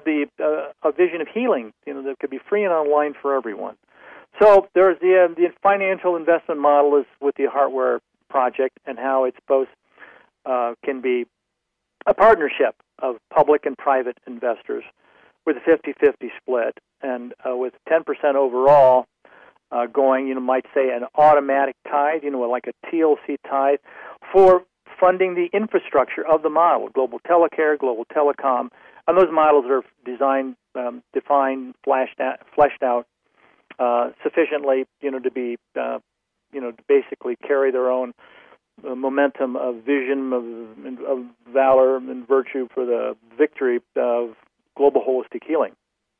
a vision of healing, that could be free and online for everyone. So there's the financial investment model is with the Heartware project, and how it's both can be a partnership of public and private investors with a 50-50 split, and with 10% overall going, might say an automatic tithe, like a TLC tithe, for funding the infrastructure of the model, Global Telecare, Global Telecom, and those models are designed, defined, fleshed out sufficiently, to be, to basically carry their own momentum of vision, of valor and virtue for the victory of global holistic healing.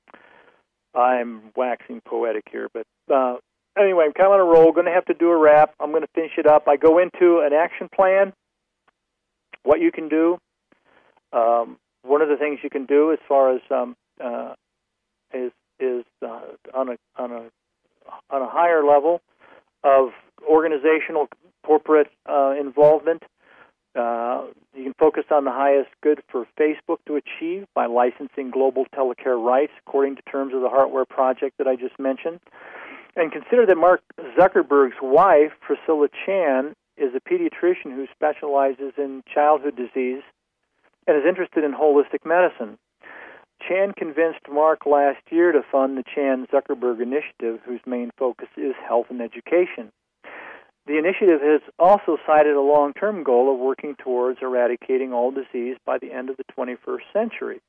I'm waxing poetic here, but anyway, I'm kind of on a roll. Going to have to do a wrap. I'm going to finish it up. I go into an action plan, what you can do. One of the things you can do as far as is on a higher level of organizational corporate involvement. You can focus on the highest good for Facebook to achieve by licensing Global Telecare rights according to terms of the Heartware project that I just mentioned. And consider that Mark Zuckerberg's wife, Priscilla Chan, is a pediatrician who specializes in childhood disease and is interested in holistic medicine. Chan convinced Mark last year to fund the Chan-Zuckerberg Initiative, whose main focus is health and education. The initiative has also cited a long-term goal of working towards eradicating all disease by the end of the 21st century.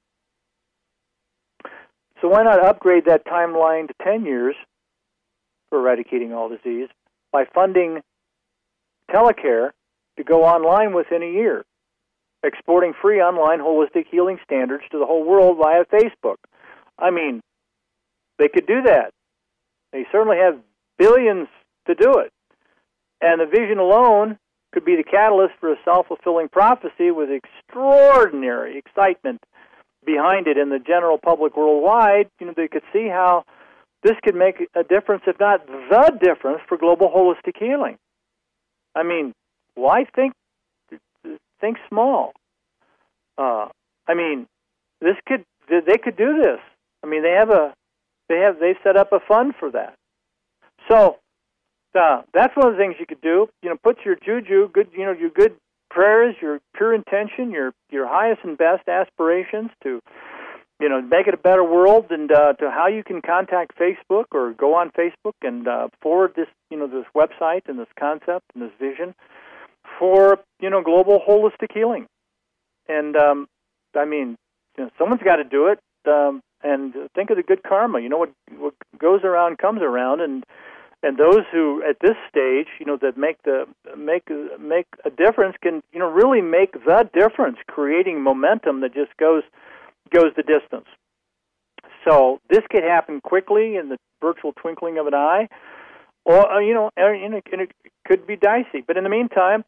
So why not upgrade that timeline to 10 years for eradicating all disease by funding Telecare to go online within a year, exporting free online holistic healing standards to the whole world via Facebook? I mean, they could do that. They certainly have billions to do it. And the vision alone could be the catalyst for a self-fulfilling prophecy with extraordinary excitement behind it in the general public worldwide. They could see how this could make a difference, if not the difference, for global holistic healing. I mean, why think think small. I mean, they could do this. I mean, they've set up a fund for that. So that's one of the things you could do. Put your juju, your good prayers, your pure intention, your highest and best aspirations to, make it a better world, and to how you can contact Facebook or go on Facebook and forward this, this website and this concept and this vision for, global holistic healing. And I mean, someone's got to do it. And think of the good karma. What goes around comes around, and those who at this stage, that make a difference can, really make the difference, creating momentum that just goes the distance. So this could happen quickly in the virtual twinkling of an eye, or and it could be dicey. But in the meantime,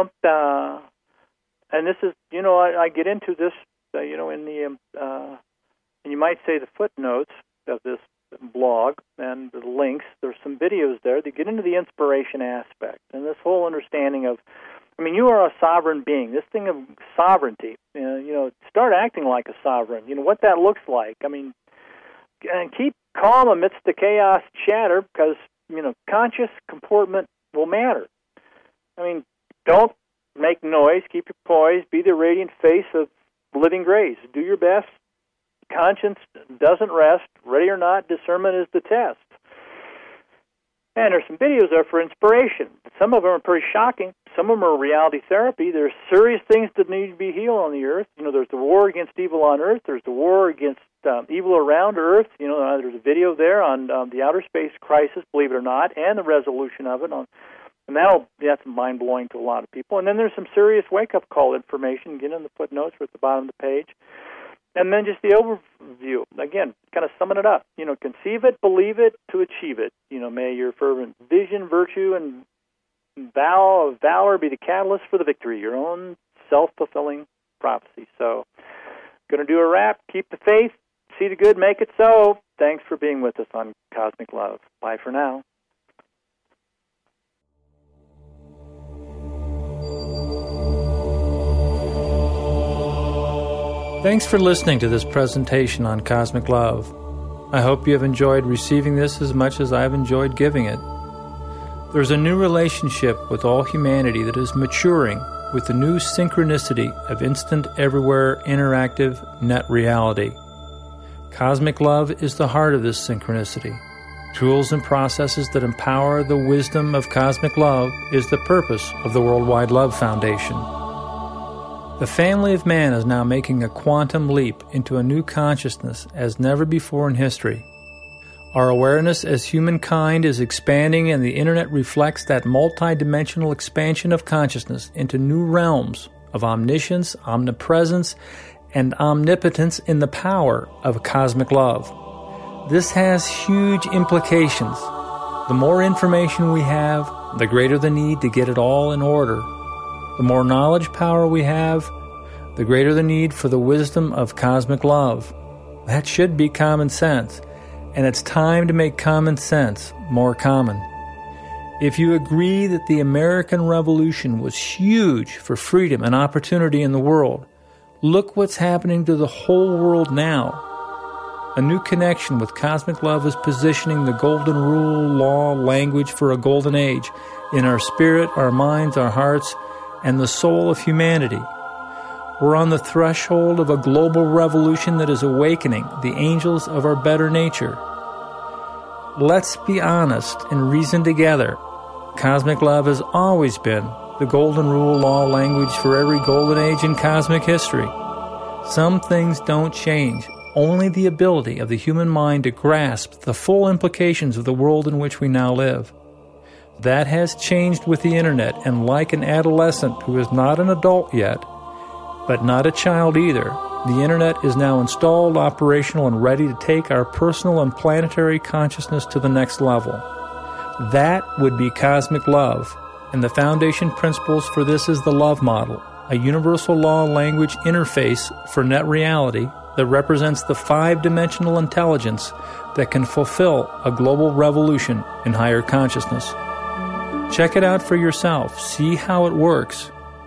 and this is, I get into this, in the and you might say the footnotes of this blog and the links. There's some videos there that get into the inspiration aspect and this whole understanding of, you are a sovereign being. This thing of sovereignty, start acting like a sovereign. What that looks like. And keep calm amidst the chaos chatter, because, conscious comportment will matter. Don't make noise. Keep your poise. Be the radiant face of living grace. Do your best. Conscience doesn't rest. Ready or not, discernment is the test. And there's some videos there for inspiration. Some of them are pretty shocking. Some of them are reality therapy. There's serious things that need to be healed on the earth. There's the war against evil on earth. There's the war against evil around earth. There's a video there on the outer space crisis, believe it or not, and the resolution of it. And that's mind-blowing to a lot of people. And then there's some serious wake-up call information. Get in the footnotes or at the bottom of the page. And then just the overview. Again, kind of summing it up. Conceive it, believe it, to achieve it. May your fervent vision, virtue, and vow of valor be the catalyst for the victory. Your own self-fulfilling prophecy. So, going to do a wrap. Keep the faith. See the good. Make it so. Thanks for being with us on Cosmic Love. Bye for now. Thanks for listening to this presentation on Cosmic Love. I hope you have enjoyed receiving this as much as I've enjoyed giving it. There's a new relationship with all humanity that is maturing with the new synchronicity of instant, everywhere, interactive net reality. Cosmic Love is the heart of this synchronicity. Tools and processes that empower the wisdom of Cosmic Love is the purpose of the Worldwide Love Foundation. The family of man is now making a quantum leap into a new consciousness as never before in history. Our awareness as humankind is expanding, and the Internet reflects that multidimensional expansion of consciousness into new realms of omniscience, omnipresence, and omnipotence in the power of cosmic love. This has huge implications. The more information we have, the greater the need to get it all in order. The more knowledge power we have, the greater the need for the wisdom of cosmic love. That should be common sense, and it's time to make common sense more common. If you agree that the American Revolution was huge for freedom and opportunity in the world, look what's happening to the whole world now. A new connection with cosmic love is positioning the golden rule, law, language for a golden age in our spirit, our minds, our hearts, and the soul of humanity. We're on the threshold of a global revolution that is awakening the angels of our better nature. Let's be honest and reason together. Cosmic love has always been the golden rule, law, language for every golden age in cosmic history. Some things don't change, only the ability of the human mind to grasp the full implications of the world in which we now live. That has changed with the Internet, and like an adolescent who is not an adult yet, but not a child either, the Internet is now installed, operational, and ready to take our personal and planetary consciousness to the next level. That would be cosmic love, and the foundation principles for this is the love model, a universal law language interface for net reality that represents the five-dimensional intelligence that can fulfill a global revolution in higher consciousness. Check it out for yourself. See how it works.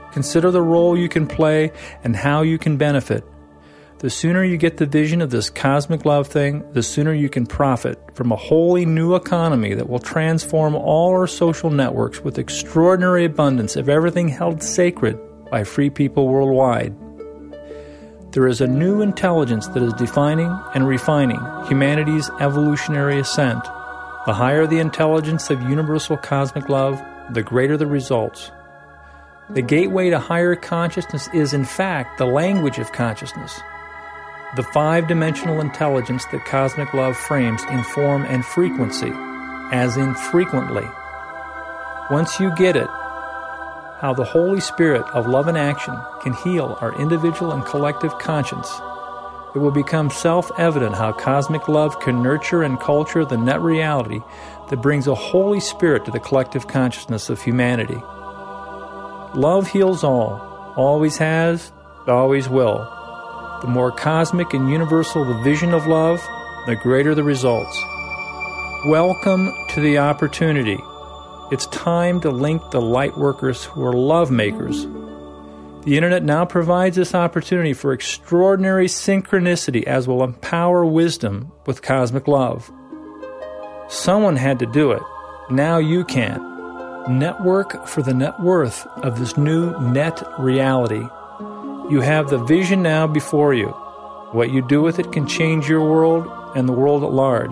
Consider the role you can play and how you can benefit. The sooner you get the vision of this cosmic love thing, the sooner you can profit from a wholly new economy that will transform all our social networks with extraordinary abundance of everything held sacred by free people worldwide. There is a new intelligence that is defining and refining humanity's evolutionary ascent. The higher the intelligence of universal cosmic love, the greater the results. The gateway to higher consciousness is, in fact, the language of consciousness. The five-dimensional intelligence that cosmic love frames in form and frequency, as in frequently. Once you get it, how the Holy Spirit of love and action can heal our individual and collective conscience, it will become self-evident how cosmic love can nurture and culture the net reality that brings a Holy Spirit to the collective consciousness of humanity. Love heals all, always has, always will. The more cosmic and universal the vision of love, the greater the results. Welcome to the opportunity. It's time to link the light workers who are love makers. The Internet now provides this opportunity for extraordinary synchronicity as will empower wisdom with cosmic love. Someone had to do it. Now you can. Network for the net worth of this new net reality. You have the vision now before you. What you do with it can change your world and the world at large.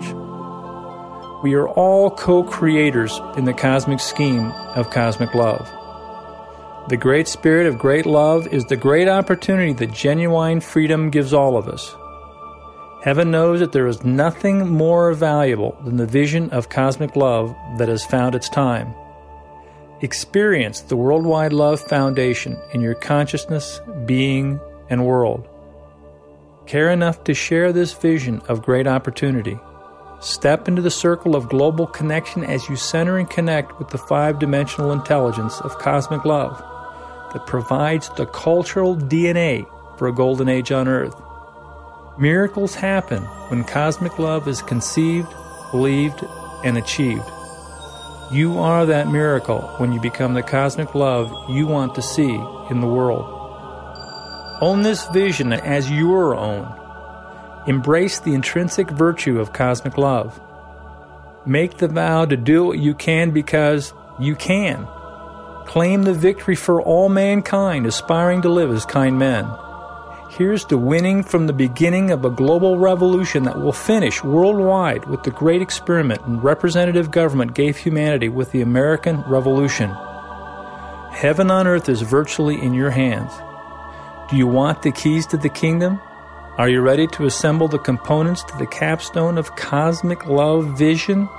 We are all co-creators in the cosmic scheme of cosmic love. The great spirit of great love is the great opportunity that genuine freedom gives all of us. Heaven knows that there is nothing more valuable than the vision of cosmic love that has found its time. Experience the Worldwide Love Foundation in your consciousness, being, and world. Care enough to share this vision of great opportunity. Step into the circle of global connection as you center and connect with the five-dimensional intelligence of cosmic love that provides the cultural DNA for a golden age on Earth. Miracles happen when cosmic love is conceived, believed, and achieved. You are that miracle when you become the cosmic love you want to see in the world. Own this vision as your own. Embrace the intrinsic virtue of cosmic love. Make the vow to do what you can because you can. Claim the victory for all mankind aspiring to live as kind men. Here's to winning from the beginning of a global revolution that will finish worldwide with the great experiment and representative government gave humanity with the American Revolution. Heaven on earth is virtually in your hands. Do you want the keys to the kingdom? Are you ready to assemble the components to the capstone of cosmic love vision?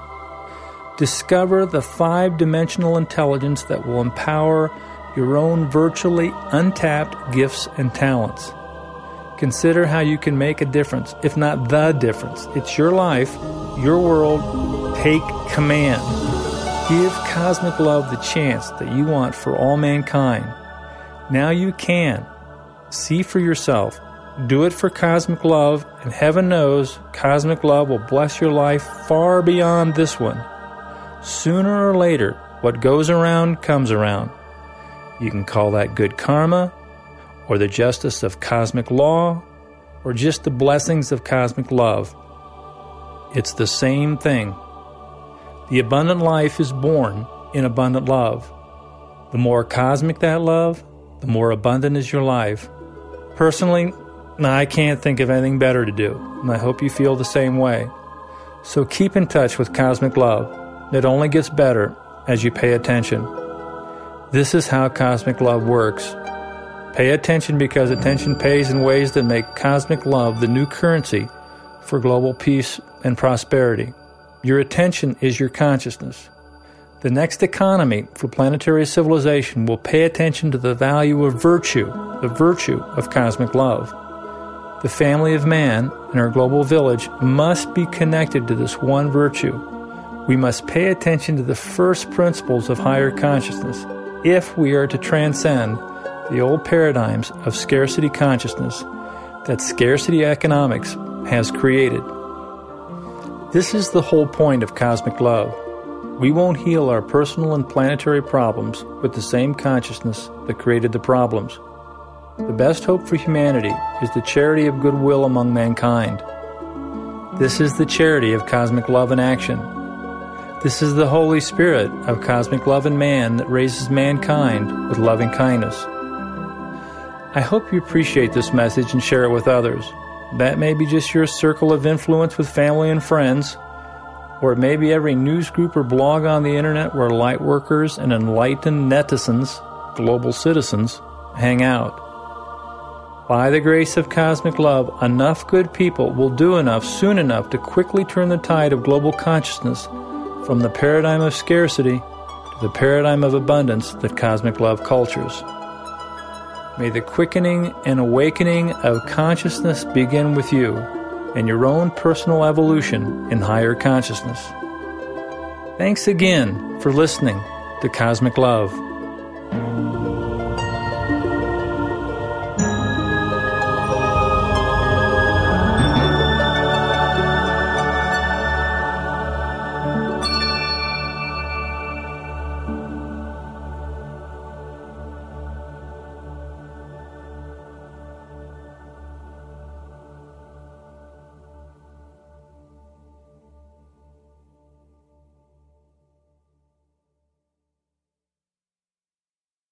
Discover the five-dimensional intelligence that will empower your own virtually untapped gifts and talents. Consider how you can make a difference, if not the difference. It's your life, your world. Take command. Give cosmic love the chance that you want for all mankind. Now you can. See for yourself. Do it for cosmic love, and heaven knows cosmic love will bless your life far beyond this one. Sooner or later, what goes around comes around. You can call that good karma, or the justice of cosmic law, or just the blessings of cosmic love. It's the same thing. The abundant life is born in abundant love. The more cosmic that love, the more abundant is your life. Personally, I can't think of anything better to do, and I hope you feel the same way. So keep in touch with cosmic love. It only gets better as you pay attention. This is how cosmic love works. Pay attention because attention pays in ways that make cosmic love the new currency for global peace and prosperity. Your attention is your consciousness. The next economy for planetary civilization will pay attention to the value of virtue, the virtue of cosmic love. The family of man and our global village must be connected to this one virtue. We must pay attention to the first principles of higher consciousness if we are to transcend the old paradigms of scarcity consciousness that scarcity economics has created. This is the whole point of cosmic love. We won't heal our personal and planetary problems with the same consciousness that created the problems. The best hope for humanity is the charity of goodwill among mankind. This is the charity of cosmic love in action. This is the Holy Spirit of cosmic love in man that raises mankind with loving kindness. I hope you appreciate this message and share it with others. That may be just your circle of influence with family and friends, or it may be every news group or blog on the internet where light workers and enlightened netizens, global citizens, hang out. By the grace of cosmic love, enough good people will do enough soon enough to quickly turn the tide of global consciousness from the paradigm of scarcity to the paradigm of abundance that cosmic love cultures. May the quickening and awakening of consciousness begin with you and your own personal evolution in higher consciousness. Thanks again for listening to Cosmic Love.